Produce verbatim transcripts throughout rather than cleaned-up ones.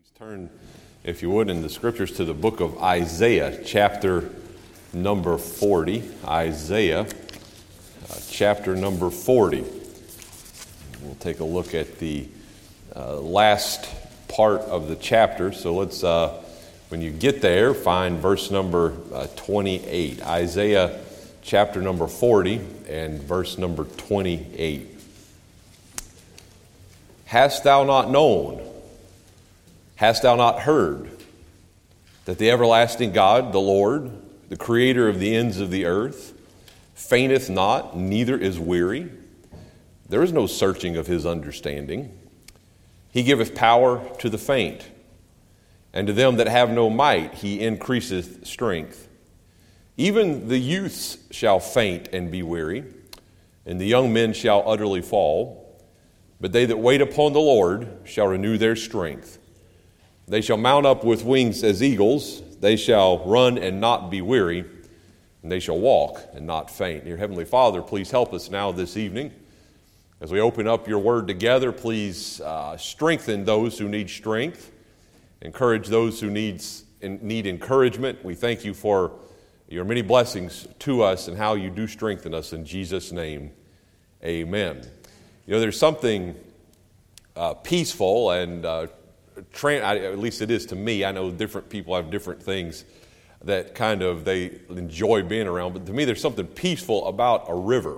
Please turn, if you would, in the scriptures to the book of Isaiah, chapter number forty. Isaiah, uh, chapter number forty. We'll take a look at the uh, last part of the chapter. So let's, uh, when you get there, find verse number uh, twenty-eight. Isaiah, chapter number forty, and verse number twenty-eight. Hast thou not known? Hast thou not heard that the everlasting God, the Lord, the creator of the ends of the earth, fainteth not, neither is weary? There is no searching of his understanding. He giveth power to the faint, and to them that have no might he increaseth strength. Even the youths shall faint and be weary, and the young men shall utterly fall. But they that wait upon the Lord shall renew their strength. They shall mount up with wings as eagles. They shall run and not be weary, and they shall walk and not faint. Dear Heavenly Father, please help us now this evening. As we open up your word together, please uh, strengthen those who need strength. Encourage those who needs, need encouragement. We thank you for your many blessings to us and how you do strengthen us. In Jesus' name, amen. You know, there's something uh, peaceful and uh, Tran- I, at least it is to me. I know different people have different things that kind of they enjoy being around, but to me there's something peaceful about a river.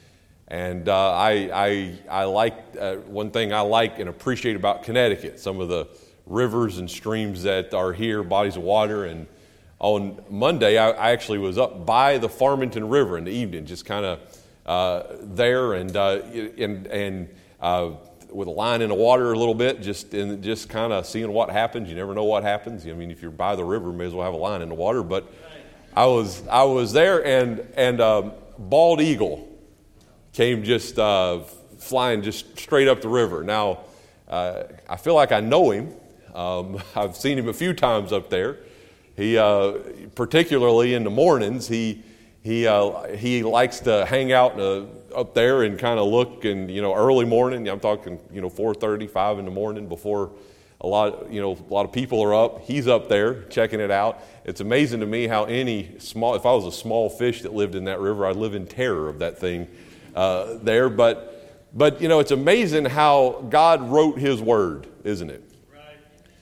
And uh, I, I, I like, uh, one thing I like and appreciate about Connecticut, some of the rivers and streams that are here, bodies of water. And on Monday, I, I actually was up by the Farmington River in the evening, just kind of uh, there and, uh, and, and uh, with a line in the water a little bit, just in, just kind of seeing what happens. You never know what happens. I mean, if you're by the river, you may as well have a line in the water. But I was I was there, and and um, bald eagle came just uh, flying just straight up the river. Now, uh, I feel like I know him. Um, I've seen him a few times up there. He, uh, particularly in the mornings, he he uh, he likes to hang out in a up there and kind of look, and you know, early morning. I'm talking, you know, four thirty, five in the morning before a lot, you know, a lot of people are up. He's up there checking it out. It's amazing to me how any small, if I was a small fish that lived in that river, I'd live in terror of that thing uh, there. But, but you know, it's amazing how God wrote His Word, isn't it? Right.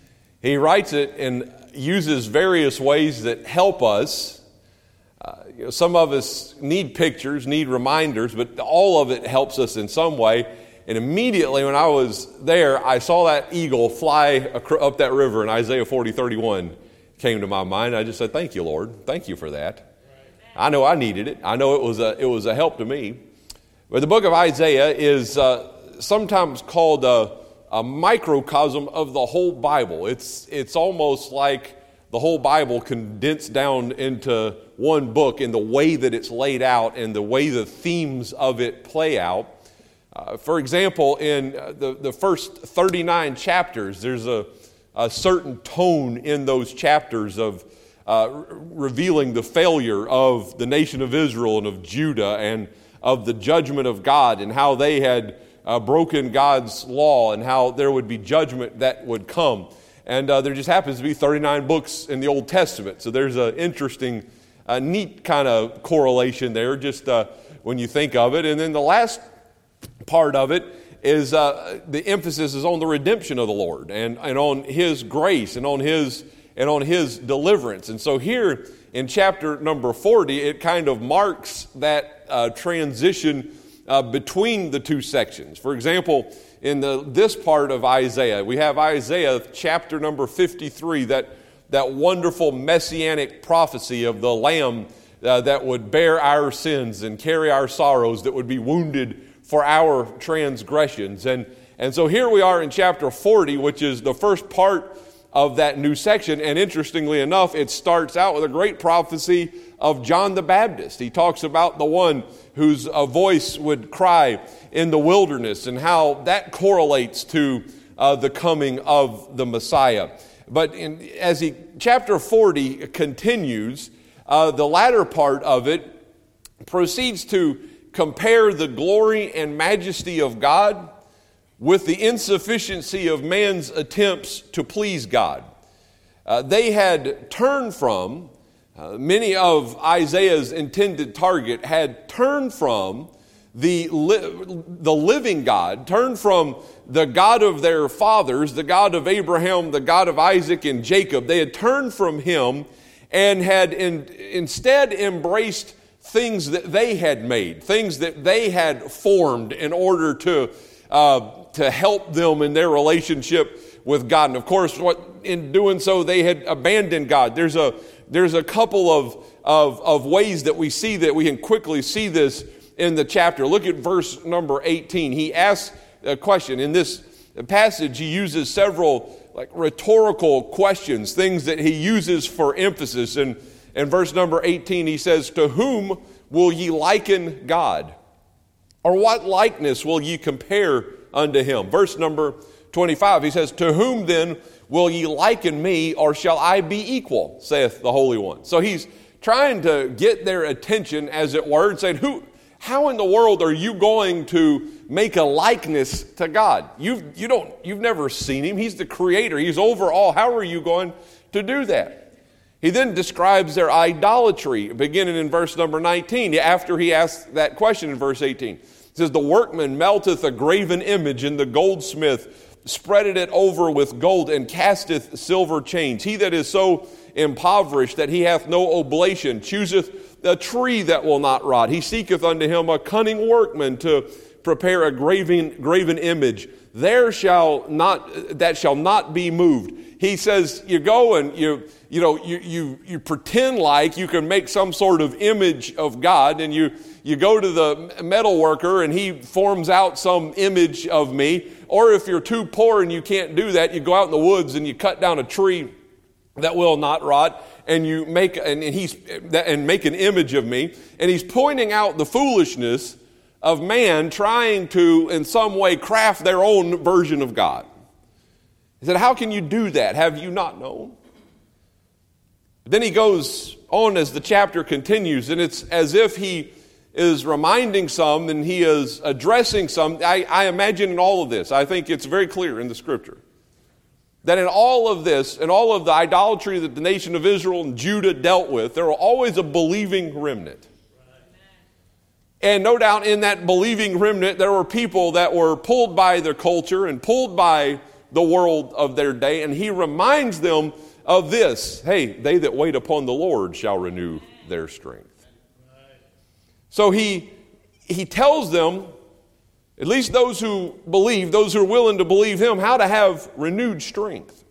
He writes it and uses various ways that help us. Uh, you know, some of us need pictures, need reminders, but all of it helps us in some way. And immediately when I was there, I saw that eagle fly up that river, and Isaiah forty thirty-one came to my mind. I just said, thank you, Lord. Thank you for that. I know I needed it. I know it was a, it was a help to me. But the book of Isaiah is uh, sometimes called a, a microcosm of the whole Bible. It's, it's almost like the whole Bible condensed down into one book in the way that it's laid out and the way the themes of it play out. Uh, for example, in the, the first thirty-nine chapters, there's a, a certain tone in those chapters of uh, re- revealing the failure of the nation of Israel and of Judah and of the judgment of God and how they had uh, broken God's law and how there would be judgment that would come. And uh, there just happens to be thirty-nine books in the Old Testament. So there's an interesting, uh, neat kind of correlation there just uh, when you think of it. And then the last part of it is uh, the emphasis is on the redemption of the Lord and, and on His grace and on His and on His deliverance. And so here in chapter number forty, it kind of marks that uh, transition uh, between the two sections. For example, in the, this part of Isaiah, we have Isaiah chapter number fifty-three, that, that wonderful messianic prophecy of the Lamb uh, that would bear our sins and carry our sorrows, that would be wounded for our transgressions. And, and so here we are in chapter forty, which is the first part of that new section. And interestingly enough, it starts out with a great prophecy of John the Baptist. He talks about the one whose uh, voice would cry in the wilderness and how that correlates to uh, the coming of the Messiah. But in, as he, chapter forty continues, uh, the latter part of it proceeds to compare the glory and majesty of God with the insufficiency of man's attempts to please God. Uh, they had turned from, uh, many of Isaiah's intended target had turned from the, li- the living God, turned from the God of their fathers, the God of Abraham, the God of Isaac and Jacob. They had turned from him and had in, instead embraced things that they had made, things that they had formed in order to uh, to help them in their relationship with God. And of course, what in doing so, they had abandoned God. There's a there's a couple of, of, of ways that we see that we can quickly see this in the chapter. Look at verse number eighteen. He asks a question. In this passage, he uses several like rhetorical questions, things that he uses for emphasis. And in verse number eighteen, he says, "To whom will ye liken God? Or what likeness will ye compare unto him?" Verse number twenty-five, he says, "To whom then will ye liken me, or shall I be equal, saith the Holy One?" So he's trying to get their attention, as it were, and saying, Who, how in the world are you going to make a likeness to God? You've, you don't, you've never seen him. He's the creator. He's over all. How are you going to do that? He then describes their idolatry, beginning in verse number nineteen, after he asks that question in verse eighteen. It says, "The workman melteth a graven image, and the goldsmith spreadeth it over with gold, and casteth silver chains. He that is so impoverished that he hath no oblation chooseth a tree that will not rot. He seeketh unto him a cunning workman to prepare a graven, graven image. There shall not, that shall not be moved." He says, you go and you, you know, you, you, you pretend like you can make some sort of image of God, and you, you go to the metal worker and he forms out some image of me. Or if you're too poor and you can't do that, you go out in the woods and you cut down a tree that will not rot, and you make and he's and make an image of me. And he's pointing out the foolishness of man trying to, in some way, craft their own version of God. He said, "How can you do that? Have you not known?" Then he goes on as the chapter continues, and it's as if he is reminding some and he is addressing some. I, I imagine in all of this, I think it's very clear in the scripture, that in all of this, in all of the idolatry that the nation of Israel and Judah dealt with, there was always a believing remnant. And no doubt in that believing remnant, there were people that were pulled by their culture and pulled by the world of their day. And he reminds them of this: hey, they that wait upon the Lord shall renew their strength. So he, he tells them, at least those who believe, those who are willing to believe him, how to have renewed strength.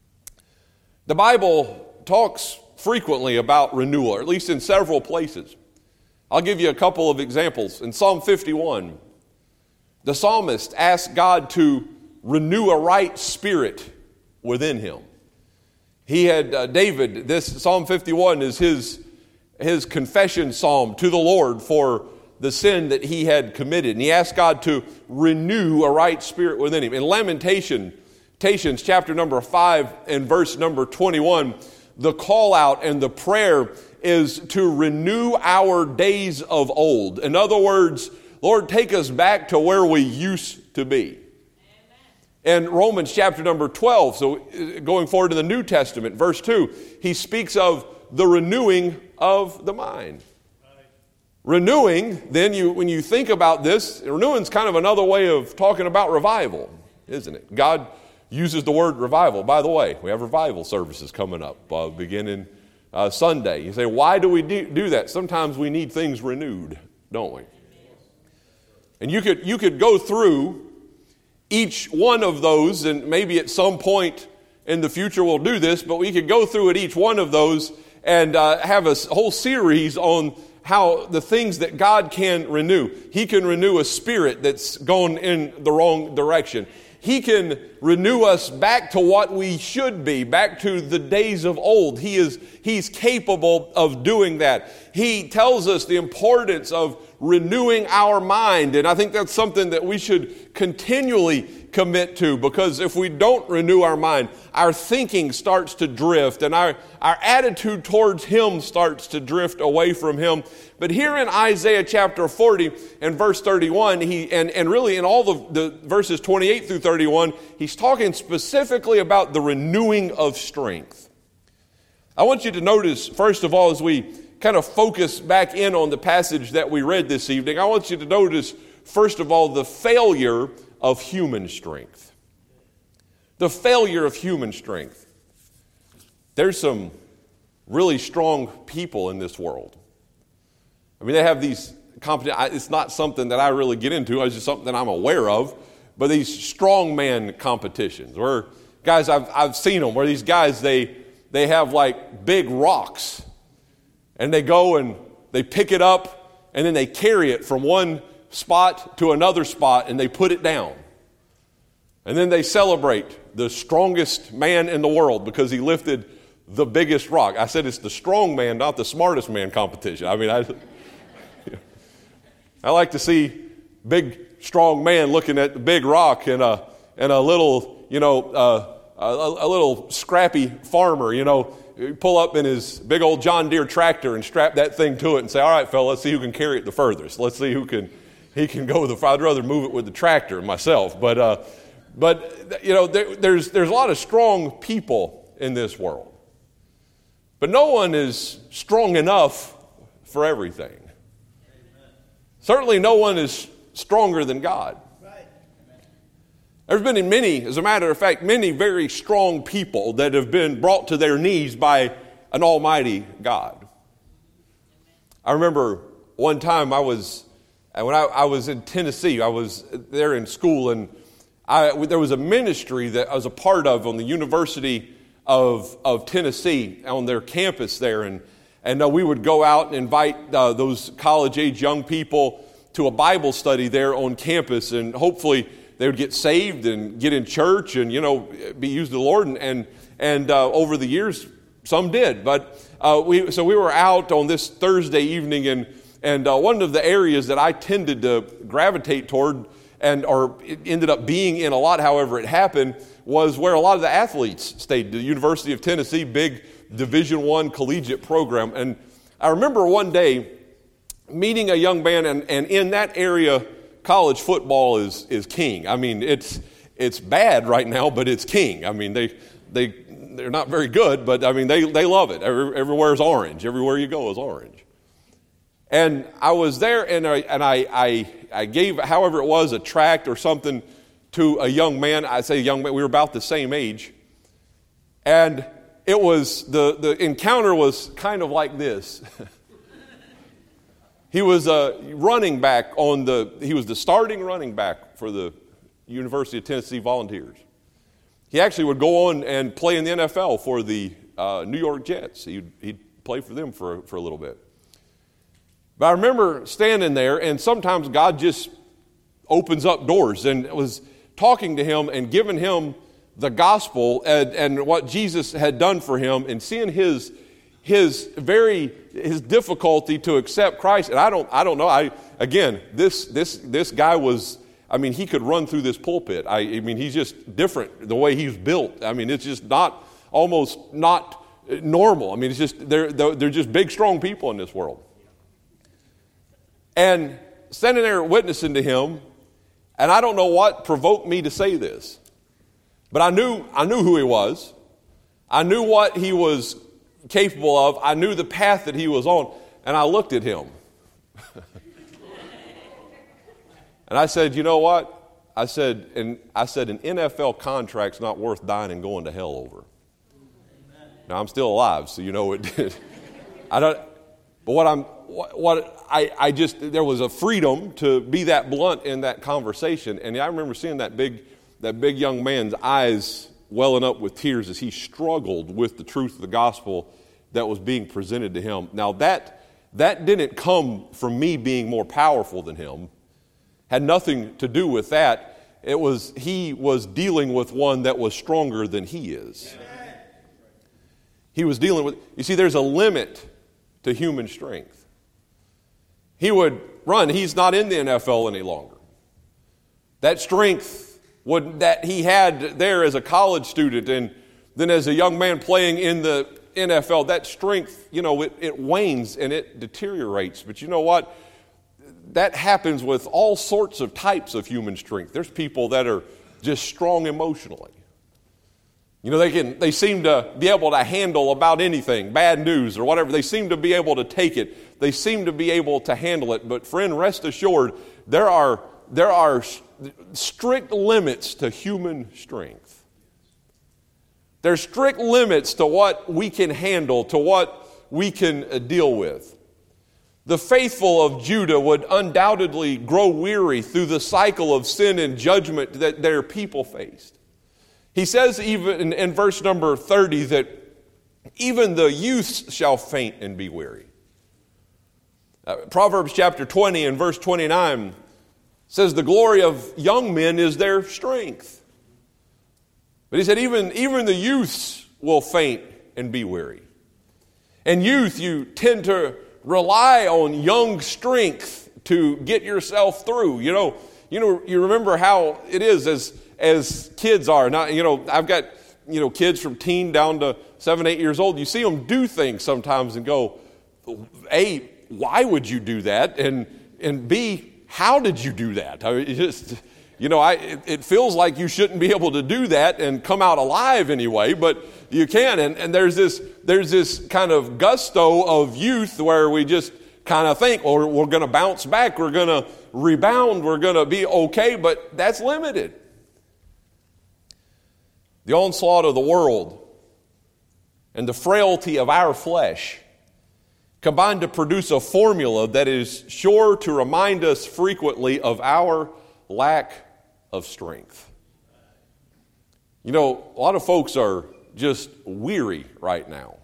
The Bible talks frequently about renewal, or at least in several places. I'll give you a couple of examples. In Psalm fifty-one, the psalmist asked God to renew a right spirit within him. He had, uh, David, this Psalm fifty-one is his, his confession psalm to the Lord for the sin that he had committed. And he asked God to renew a right spirit within him. In Lamentation, Lamentations chapter number five and verse number twenty-one, the call out and the prayer is to renew our days of old. In other words, Lord, take us back to where we used to be. And Romans chapter number twelve, so going forward to the New Testament, verse two, he speaks of the renewing of the mind. Right. Renewing, then you when you think about this, renewing is kind of another way of talking about revival, isn't it? God uses the word revival. By the way, we have revival services coming up uh, beginning uh, Sunday. You say, why do we do, do that? Sometimes we need things renewed, don't we? And you could you could go through each one of those, and maybe at some point in the future we'll do this, but we could go through at each one of those and uh, have a whole series on how the things that God can renew. He can renew a spirit that's gone in the wrong direction. He can renew us back to what we should be, back to the days of old. He is, he's capable of doing that. He tells us the importance of renewing our mind. And I think that's something that we should continually commit to, because if we don't renew our mind, our thinking starts to drift and our, our attitude towards Him starts to drift away from Him. But here in Isaiah chapter forty and verse thirty-one, he and, and really in all the, the verses twenty-eight through thirty-one, he's talking specifically about the renewing of strength. I want you to notice, first of all, as we kind of focus back in on the passage that we read this evening, I want you to notice, first of all, the failure of human strength. The failure of human strength. There's some really strong people in this world. I mean, they have these competitions. It's not something that I really get into. It's just something that I'm aware of. But these strongman competitions, where guys, I've I've seen them, where these guys they they have like big rocks, and they go and they pick it up, and then they carry it from one spot to another spot, and they put it down, and then they celebrate the strongest man in the world because he lifted the biggest rock. I said it's the strong man, not the smartest man competition. I mean, I. I like to see big, strong man looking at the big rock and a and a little, you know, uh, a, a little scrappy farmer, you know, pull up in his big old John Deere tractor and strap that thing to it and say, "All right, fella, let's see who can carry it the furthest. Let's see who can he can go the. I'd rather move it with the tractor myself, but uh, but you know, there, there's there's a lot of strong people in this world, but no one is strong enough for everything. Certainly no one is stronger than God. Right. There's been many, as a matter of fact, many very strong people that have been brought to their knees by an almighty God. I remember one time I was, when I, I was in Tennessee, I was there in school, and I, there was a ministry that I was a part of on the University of, of Tennessee, on their campus there, and And uh, we would go out and invite uh, those college-age young people to a Bible study there on campus, and hopefully they would get saved and get in church and, you know, be used of the Lord. And and, and uh, over the years, some did. But uh, we so we were out on this Thursday evening, and and uh, one of the areas that I tended to gravitate toward, and or it ended up being in a lot, however it happened, was where a lot of the athletes stayed. The University of Tennessee, big Division One collegiate program. And I remember one day meeting a young man, and, and in that area, college football is is king. I mean, it's it's bad right now, but it's king. I mean, they they they're not very good, but I mean they they love it. Every, everywhere's orange. Everywhere you go is orange. And I was there, and I and I I, I gave, however it was, a tract or something to a young man. I say young man. We were about the same age, and it was, the, the encounter was kind of like this. He was a running back on the, he was the starting running back for the University of Tennessee Volunteers. He actually would go on and play in the N F L for the uh, New York Jets. He'd, he'd play for them for, for a little bit. But I remember standing there, and sometimes God just opens up doors, and was talking to him and giving him the gospel and, and what Jesus had done for him, and seeing his his very his difficulty to accept Christ. And I don't I don't know. I again this this this guy was, I mean, he could run through this pulpit. I, I mean, he's just different the way he's built. I mean, it's just not almost not normal. I mean, it's just they're they're just big, strong people in this world. And standing there witnessing to him, and I don't know what provoked me to say this. But I knew I knew who he was. I knew what he was capable of. I knew the path that he was on. And I looked at him. And I said, you know what? I said, and I said, an N F L contract's not worth dying and going to hell over. Amen. Now I'm still alive, so you know it did. I don't. But what I'm, what, what I, I just, there was a freedom to be that blunt in that conversation. And I remember seeing that big. That big young man's eyes welling up with tears as he struggled with the truth of the gospel that was being presented to him. Now that that didn't come from me being more powerful than him. Had nothing to do with that. It was he was dealing with one that was stronger than he is. He was dealing with, you see, there's a limit to human strength. He would run. He's not in the N F L any longer. That strength Would, that he had there as a college student, and then as a young man playing in the N F L, that strength, you know, it, it wanes and it deteriorates. But you know what? That happens with all sorts of types of human strength. There's people that are just strong emotionally. You know, they can they seem to be able to handle about anything, bad news or whatever. They seem to be able to take it. They seem to be able to handle it. But friend, rest assured, there are there are strict limits to human strength. There's strict limits to what we can handle, to what we can deal with. The faithful of Judah would undoubtedly grow weary through the cycle of sin and judgment that their people faced. He says even in, in verse number thirty that even the youths shall faint and be weary. Uh, Proverbs chapter twenty and verse twenty-nine says the glory of young men is their strength. But he said even, even the youths will faint and be weary. And youth, you tend to rely on young strength to get yourself through. You know, you know, you remember how it is as as kids are. Now, you know, I've got, you know, kids from teen down to seven, eight years old. You see them do things sometimes and go, A, why would you do that? And and B, how did you do that? I mean, it just, you know, I it, it feels like you shouldn't be able to do that and come out alive anyway, but you can. And, and there's this there's this kind of gusto of youth where we just kind of think, well, we're going to bounce back, we're going to rebound, we're going to be okay, but that's limited. The onslaught of the world and the frailty of our flesh combine to produce a formula that is sure to remind us frequently of our lack of strength. You know, a lot of folks are just weary right now.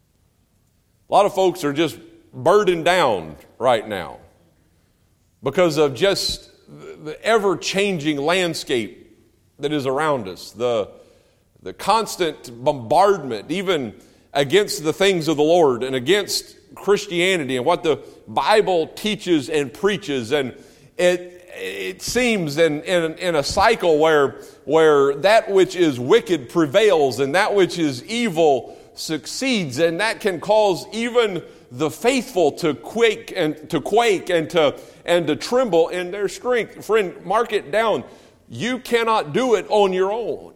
A lot of folks are just burdened down right now because of just the ever-changing landscape that is around us, the, the constant bombardment, even against the things of the Lord and against Christianity and what the Bible teaches and preaches. And it it seems in, in, in a cycle where, where that which is wicked prevails and that which is evil succeeds, and that can cause even the faithful to quake and to quake and to and to tremble in their strength. Friend, mark it down. You cannot do it on your own.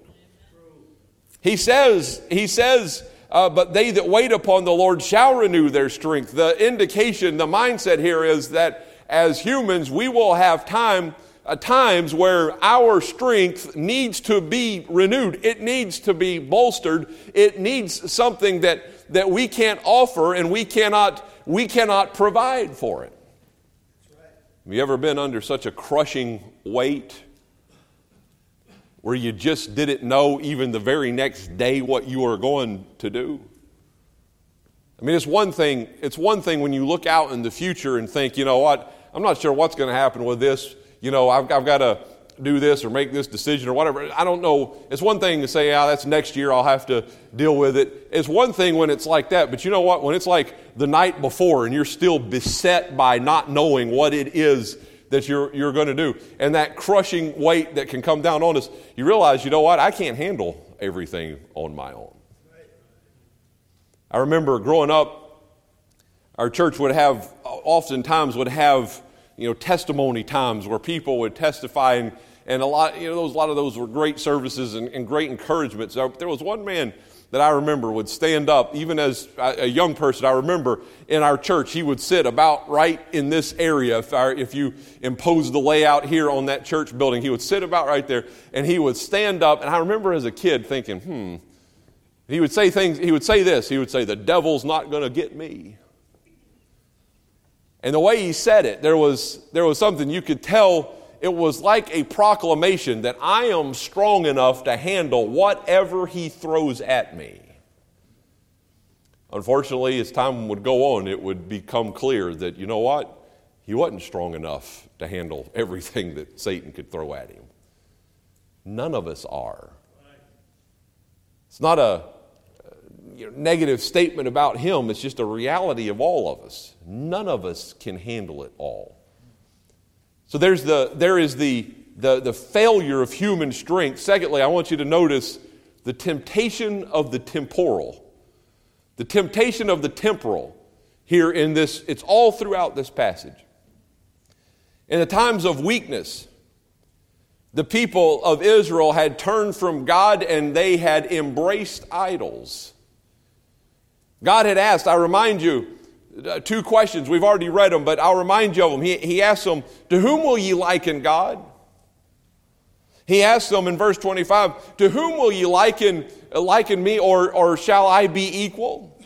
He says, he says, Uh, but they that wait upon the Lord shall renew their strength. The indication, the mindset here is that as humans, we will have time, uh, times where our strength needs to be renewed. It needs to be bolstered. It needs something that, that we can't offer and we cannot, we cannot provide for it. That's right. Have you ever been under such a crushing weight where you just didn't know even the very next day what you were going to do? I mean, it's one thing, it's one thing when you look out in the future and think, you know what, I'm not sure what's going to happen with this. You know, I've, I've got to do this or make this decision or whatever. I don't know. It's one thing to say, ah, that's next year, I'll have to deal with it. It's one thing when it's like that, but you know what, when it's like the night before and you're still beset by not knowing what it is that you're you're going to do, and that crushing weight that can come down on us, you realize, you know what, I can't handle everything on my own. I remember growing up, our church would have, oftentimes would have, you know, testimony times where people would testify, and, and a lot, you know, those, a lot of those were great services and, and great encouragements. There was one man that I remember would stand up, even as a young person. I remember in our church, he would sit about right in this area. If, our, if you impose the layout here on that church building, he would sit about right there, and he would stand up. And I remember as a kid thinking, hmm, he would say things, he would say this, he would say, the devil's not going to get me. And the way he said it, there was, there was something you could tell. It was like a proclamation that I am strong enough to handle whatever he throws at me. Unfortunately, as time would go on, it would become clear that, you know what? He wasn't strong enough to handle everything that Satan could throw at him. None of us are. It's not a you know, negative statement about him. It's just a reality of all of us. None of us can handle it all. So there's the there is the, the, the failure of human strength. Secondly, I want you to notice the temptation of the temporal. The temptation of the temporal here in this, it's all throughout this passage. In the times of weakness, the people of Israel had turned from God and they had embraced idols. God had asked, I remind you, uh, two questions. We've already read them, but I'll remind you of them. He, he asked them, to whom will ye liken God? He asked them in verse twenty-five, to whom will ye liken, uh, liken me, or, or shall I be equal?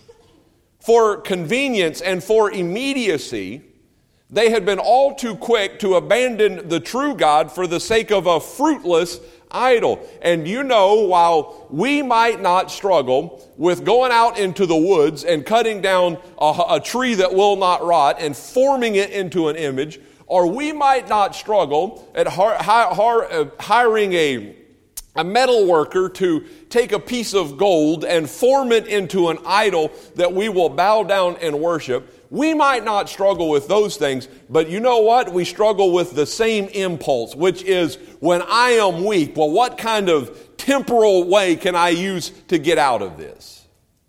For convenience and for immediacy, they had been all too quick to abandon the true God for the sake of a fruitless idol. And you know, while we might not struggle with going out into the woods and cutting down a, a tree that will not rot and forming it into an image, or we might not struggle at har, hi, har, uh, hiring a, a metal worker to take a piece of gold and form it into an idol that we will bow down and worship. We might not struggle with those things, but you know what? We struggle with the same impulse, which is when I am weak, well, what kind of temporal way can I use to get out of this?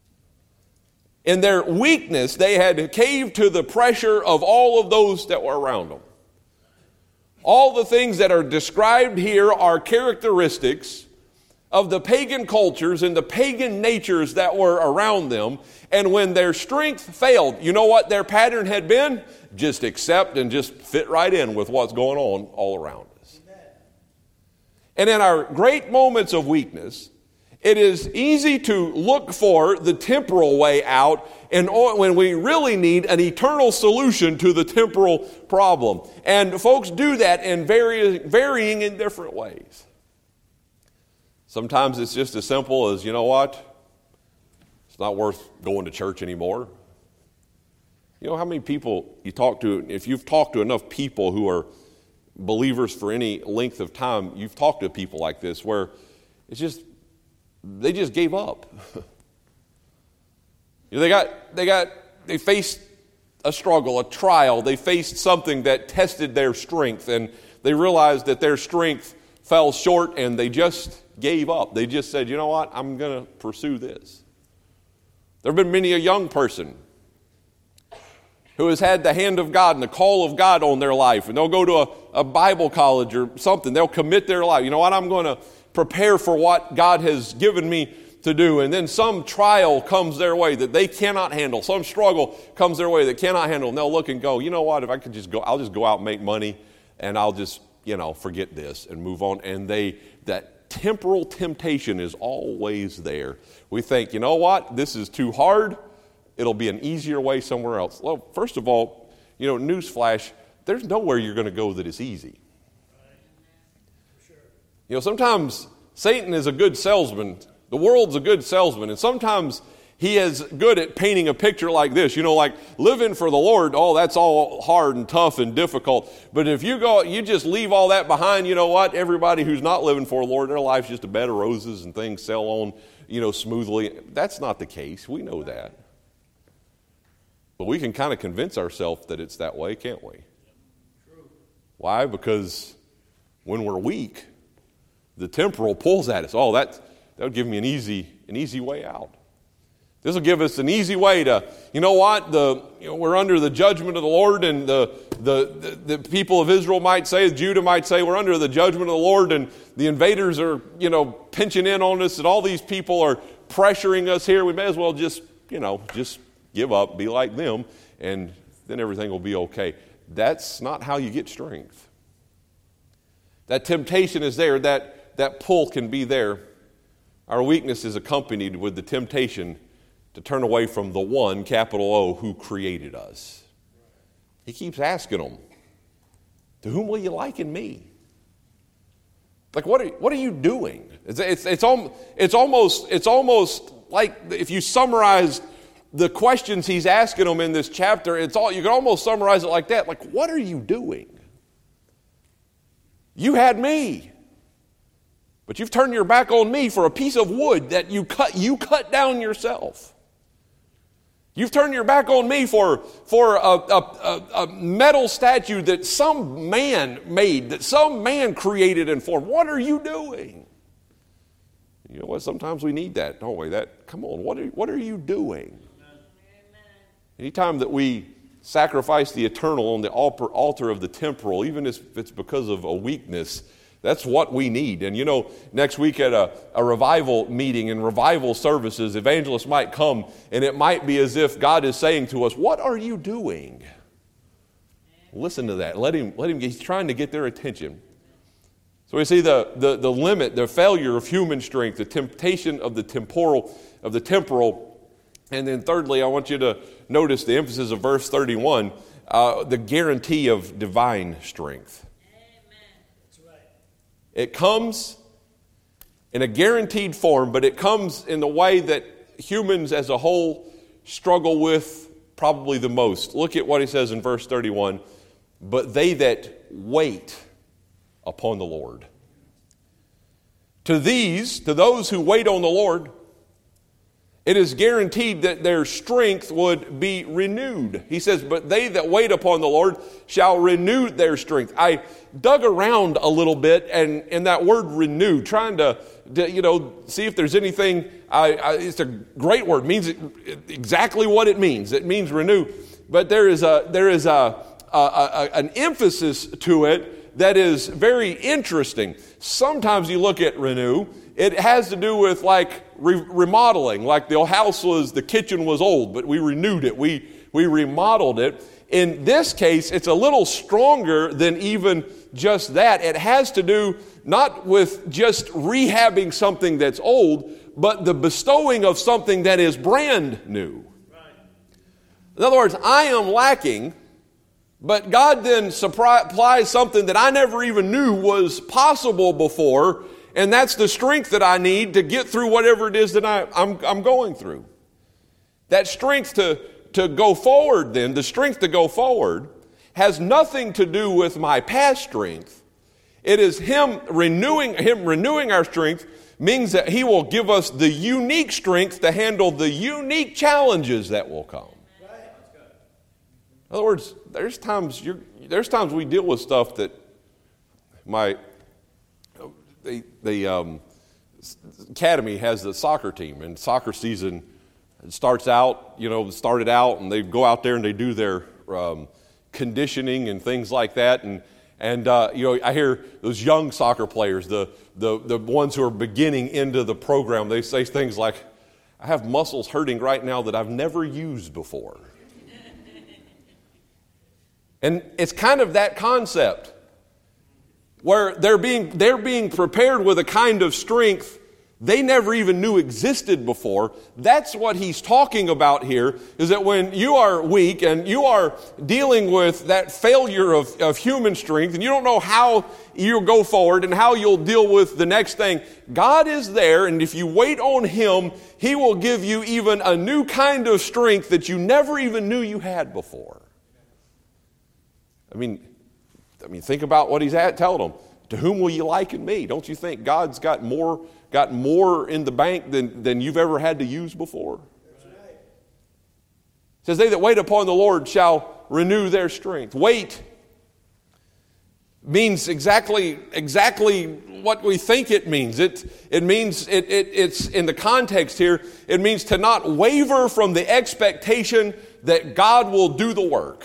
In their weakness, they had caved to the pressure of all of those that were around them. All the things that are described here are characteristics of the pagan cultures and the pagan natures that were around them. And when their strength failed, you know what their pattern had been? Just accept and just fit right in with what's going on all around us. And in our great moments of weakness, it is easy to look for the temporal way out and when we really need an eternal solution to the temporal problem. And folks do that in varying, varying in different ways. Sometimes it's just as simple as, you know what? It's not worth going to church anymore. You know how many people you talk to, if you've talked to enough people who are believers for any length of time, you've talked to people like this where it's just, they just gave up. You know, they got, they got, they faced a struggle, a trial. They faced something that tested their strength, and they realized that their strength fell short, and they just gave up. They just said, you know what, I'm going to pursue this. There have been many a young person who has had the hand of God and the call of God on their life, and they'll go to a, a Bible college or something. They'll commit their life. You know what, I'm going to prepare for what God has given me to do. And then some trial comes their way that they cannot handle. Some struggle comes their way that cannot handle. And they'll look and go, you know what, if I could just go, I'll just go out and make money, and I'll just, you know, forget this and move on. And they, that temporal temptation is always there. We think, you know what, this is too hard. It'll be an easier way somewhere else. Well, first of all, you know, newsflash, there's nowhere you're going to go that is easy. You know, sometimes Satan is a good salesman. The world's a good salesman. And sometimes he is good at painting a picture like this. You know, like living for the Lord, oh, that's all hard and tough and difficult. But if you go, you just leave all that behind, you know what? Everybody who's not living for the Lord, their life's just a bed of roses and things sail on, you know, smoothly. That's not the case. We know that. But we can kind of convince ourselves that it's that way, can't we? Why? Because when we're weak, the temporal pulls at us. Oh, that that would give me an easy an easy way out. This will give us an easy way to, you know what, the you know, we're under the judgment of the Lord, and the, the the the people of Israel might say, Judah might say, we're under the judgment of the Lord, and the invaders are, you know, pinching in on us, and all these people are pressuring us here. We may as well just, you know, just give up, be like them, and then everything will be okay. That's not how you get strength. That temptation is there, that, that pull can be there. Our weakness is accompanied with the temptation to turn away from the one, capital O, who created us. He keeps asking them, to whom will you liken me? Like, what are, what are you doing? It's, it's, it's, it's, almost, it's almost like if you summarize the questions he's asking them in this chapter, it's all, you can almost summarize it like that. Like, what are you doing? You had me, but you've turned your back on me for a piece of wood that you cut, you cut down yourself. You've turned your back on me for, for a, a, a metal statue that some man made, that some man created and formed. What are you doing? You know what? Sometimes we need that, don't we? That, come on, what are, what are you doing? Amen. Anytime that we sacrifice the eternal on the altar of the temporal, even if it's because of a weakness, that's what we need. And you know, next week at a, a revival meeting and revival services, evangelists might come, and it might be as if God is saying to us, what are you doing? Listen to that. Let him, let him, he's trying to get their attention. So we see the, the, the limit, the failure of human strength, the temptation of the temporal, of the temporal. And then thirdly, I want you to notice the emphasis of verse thirty-one, uh, the guarantee of divine strength. It comes in a guaranteed form, but it comes in the way that humans as a whole struggle with probably the most. Look at what he says in verse thirty-one. But they that wait upon the Lord. To these, to those who wait on the Lord, it is guaranteed that their strength would be renewed. He says, but they that wait upon the Lord shall renew their strength. I dug around a little bit and in that word renew, trying to, to, you know, see if there's anything. I, I, it's a great word. It means it, exactly what it means. It means renew. But there is a there is a, a, a an emphasis to it that is very interesting. Sometimes you look at renew, it has to do with like re- remodeling, like the house was, the kitchen was old, but we renewed it, we, we remodeled it. In this case, it's a little stronger than even just that. It has to do not with just rehabbing something that's old, but the bestowing of something that is brand new. In other words, I am lacking, but God then supplies something that I never even knew was possible before, and that's the strength that I need to get through whatever it is that I, I'm, I'm going through. That strength to, to go forward then, the strength to go forward, has nothing to do with my past strength. It is Him renewing, Him renewing our strength means that He will give us the unique strength to handle the unique challenges that will come. In other words, there's times you're, there's times we deal with stuff that my the the um, academy has the soccer team, and soccer season starts out, you know, started out, and they go out there and they do their um, conditioning and things like that, and and uh, you know, I hear those young soccer players, the the the ones who are beginning into the program, they say things like, "I have muscles hurting right now that I've never used before." And it's kind of that concept where they're being, they're being prepared with a kind of strength they never even knew existed before. That's what he's talking about here, is that when you are weak and you are dealing with that failure of, of human strength and you don't know how you'll go forward and how you'll deal with the next thing, God is there, and if you wait on Him, He will give you even a new kind of strength that you never even knew you had before. I mean, I mean, think about what He's at, telling them. To whom will you liken me? Don't you think God's got more got more in the bank than, than you've ever had to use before? That's right. It says, they that wait upon the Lord shall renew their strength. Wait means exactly exactly what we think it means. It it means it, it it's in the context here, it means to not waver from the expectation that God will do the work.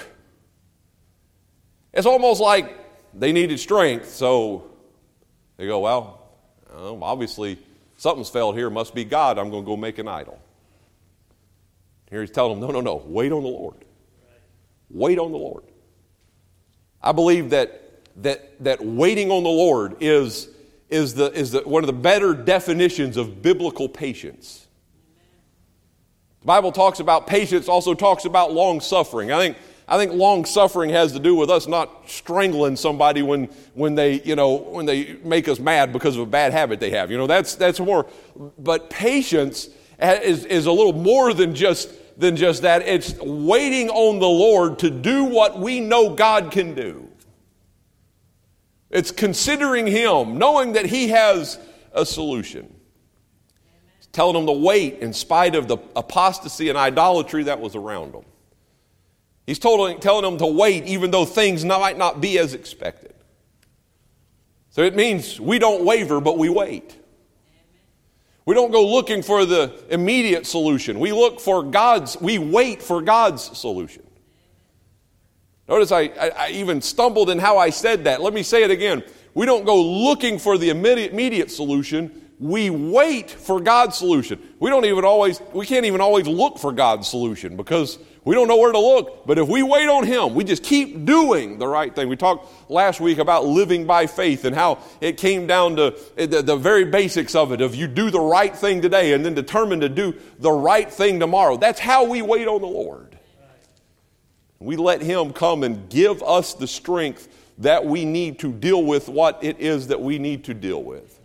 It's almost like they needed strength, so they go, well, obviously something's failed here. Must be God. I'm going to go make an idol. Here He's telling them, no, no, no. Wait on the Lord. Wait on the Lord. I believe that that that waiting on the Lord is is the is the one of the better definitions of biblical patience. The Bible talks about patience, also talks about long suffering. I think. I think long suffering has to do with us not strangling somebody when when they you know when they make us mad because of a bad habit they have. You know, that's that's more. But patience is is a little more than just than just that. It's waiting on the Lord to do what we know God can do. It's considering Him, knowing that He has a solution. It's telling them to wait in spite of the apostasy and idolatry that was around them. He's told, telling them to wait even though things might not be as expected. So it means we don't waver, but we wait. We don't go looking for the immediate solution. We look for God's, we wait for God's solution. Notice I, I, I even stumbled in how I said that. Let me say it again. We don't go looking for the immediate, immediate solution. We wait for God's solution. We don't even always, we can't even always look for God's solution because we don't know where to look. But if we wait on Him, we just keep doing the right thing. We talked last week about living by faith and how it came down to the, the very basics of it, of you do the right thing today and then determine to do the right thing tomorrow. That's how we wait on the Lord. We let Him come and give us the strength that we need to deal with what it is that we need to deal with.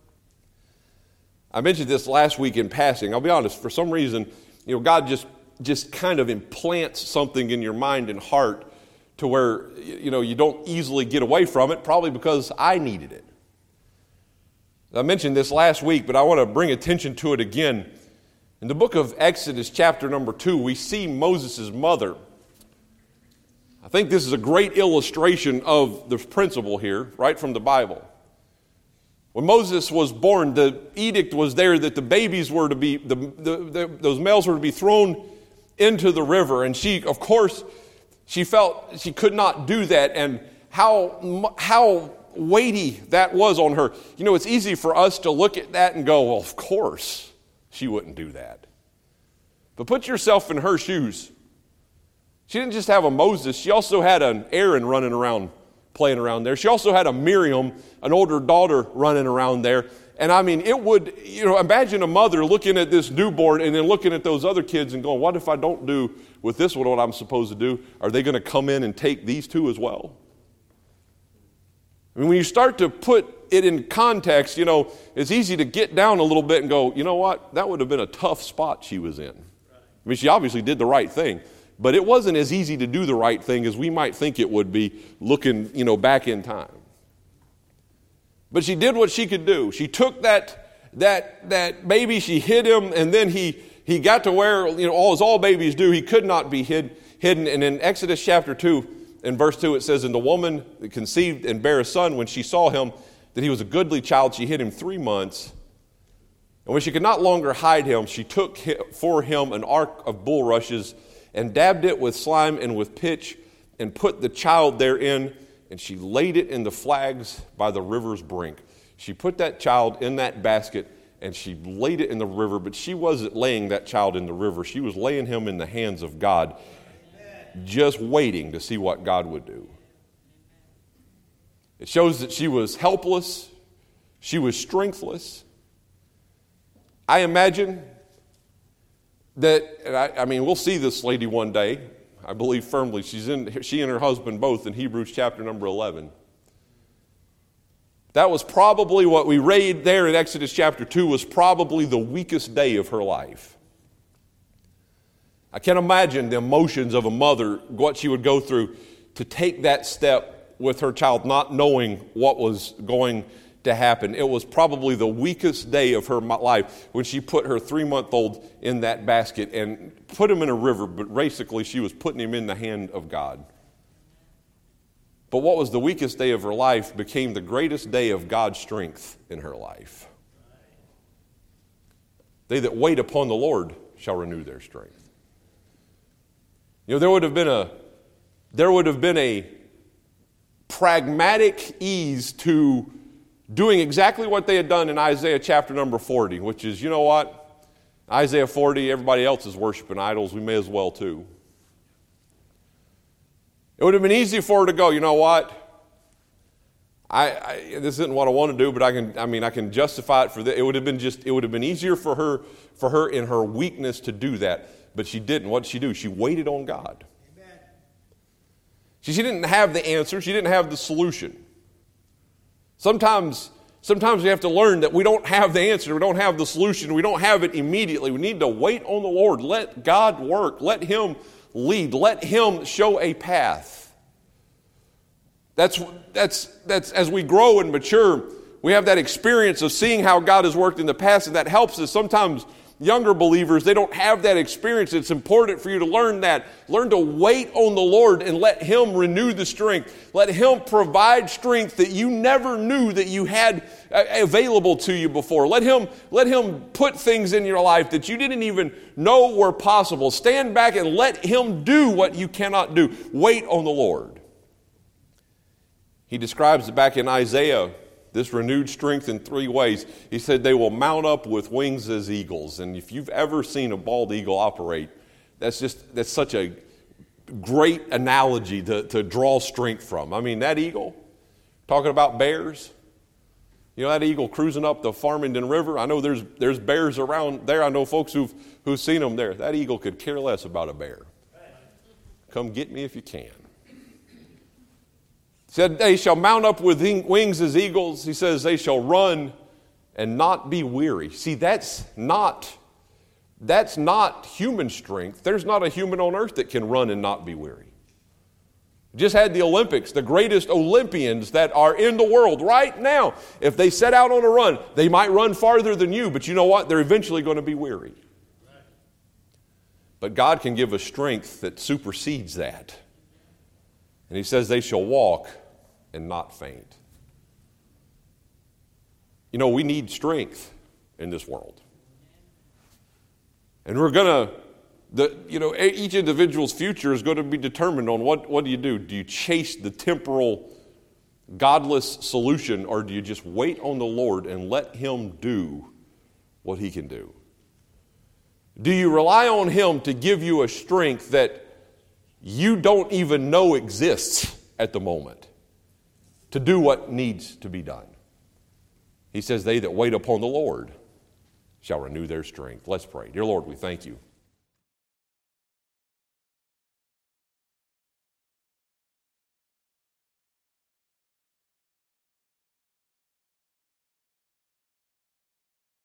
I mentioned this last week in passing. I'll be honest, for some reason, you know, God just, just kind of implants something in your mind and heart to where, you know, you don't easily get away from it, probably because I needed it. I mentioned this last week, but I want to bring attention to it again. In the book of Exodus, chapter number two, we see Moses' mother. I think this is a great illustration of the principle here, right from the Bible. When Moses was born, the edict was there that the babies were to be, the, the, the, those males were to be thrown into the river. And she, of course, she felt she could not do that, and how, how weighty that was on her. You know, it's easy for us to look at that and go, well, of course she wouldn't do that. But put yourself in her shoes. She didn't just have a Moses, she also had an Aaron running around, playing around there. She also had a Miriam, an older daughter, running around there. And I mean, it would, you know, imagine a mother looking at this newborn and then looking at those other kids and going, what if I don't do with this one what I'm supposed to do? Are they going to come in and take these two as well? I mean, when you start to put it in context, you know, it's easy to get down a little bit and go, you know what, that would have been a tough spot she was in. I mean, she obviously did the right thing. But it wasn't as easy to do the right thing as we might think it would be looking, you know, back in time. But she did what she could do. She took that that that baby, she hid him, and then he he got to where, you know, all as all babies do, he could not be hid, hidden. And in Exodus chapter two, in verse two, it says, and the woman conceived and bare a son. When she saw him, that he was a goodly child, she hid him three months. And when she could not longer hide him, she took for him an ark of bulrushes and dabbed it with slime and with pitch, and put the child therein, and she laid it in the flags by the river's brink. She put that child in that basket, and she laid it in the river, but she wasn't laying that child in the river. She was laying him in the hands of God, just waiting to see what God would do. It shows that she was helpless. She was strengthless. I imagine that, and I, I mean, we'll see this lady one day. I believe firmly she's in. She and her husband both in Hebrews chapter number eleven. That was probably what we read there in Exodus chapter two was probably the weakest day of her life. I can't imagine the emotions of a mother, what she would go through to take that step with her child, not knowing what was going to happen. It was probably the weakest day of her life when she put her three-month-old in that basket and put him in a river, but basically she was putting him in the hand of God. But what was the weakest day of her life became the greatest day of God's strength in her life. They that wait upon the Lord shall renew their strength. You know, there would have been a there would have been a pragmatic ease to doing exactly what they had done in Isaiah chapter number forty, which is, you know what? Isaiah forty, everybody else is worshiping idols. We may as well too. It would have been easy for her to go, you know what? I, I this isn't what I want to do, but I can. I mean, I can justify it for that. It would have been just. It would have been easier for her, for her in her weakness to do that, but she didn't. What did she do? She waited on God. Amen. She, she didn't have the answer. She didn't have the solution. Sometimes, sometimes we have to learn that we don't have the answer. We don't have the solution. We don't have it immediately. We need to wait on the Lord. Let God work. Let Him lead. Let Him show a path. That's, that's, that's as we grow and mature, we have that experience of seeing how God has worked in the past, and that helps us. Sometimes younger believers, they don't have that experience. It's important for you to learn that. Learn to wait on the Lord and let Him renew the strength. Let Him provide strength that you never knew that you had available to you before. Let Him, let Him put things in your life that you didn't even know were possible. Stand back and let Him do what you cannot do. Wait on the Lord. He describes it back in Isaiah, this renewed strength in three ways. He said they will mount up with wings as eagles. And if you've ever seen a bald eagle operate, that's just, that's such a great analogy to, to draw strength from. I mean, that eagle, talking about bears, you know, that eagle cruising up the Farmington River. I know there's there's bears around there. I know folks who've, who've seen them there. That eagle could care less about a bear. Come get me if you can. He said, they shall mount up with wings as eagles. He says, they shall run and not be weary. See, that's not, that's not human strength. There's not a human on earth that can run and not be weary. Just had the Olympics, the greatest Olympians that are in the world right now. If they set out on a run, they might run farther than you, but you know what? They're eventually going to be weary. But God can give us strength that supersedes that. And He says they shall walk and not faint. You know, we need strength in this world. And we're going to, the you know, each individual's future is going to be determined on what, what do you do? Do you chase the temporal, godless solution, or do you just wait on the Lord and let Him do what He can do? Do you rely on Him to give you a strength that you don't even know exists at the moment, to do what needs to be done? He says, they that wait upon the Lord shall renew their strength. Let's pray. Dear Lord, we thank You